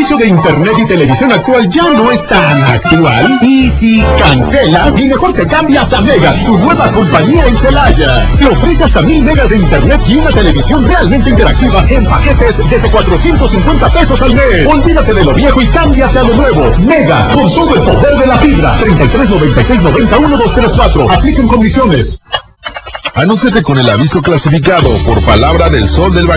servicio de internet y televisión actual ya no es tan actual? Y si cancelas, y mejor te cambias a Mega, tu nueva compañía en Celaya. Te ofrece hasta 1000 megas de internet y una televisión realmente interactiva en paquetes desde 450 pesos al mes. Olvídate de lo viejo y cámbiate a lo nuevo. Mega, con todo el poder de la fibra. 33 96 91 234. Apliquen condiciones. Anúnciate con el aviso clasificado por Palabra del Sol del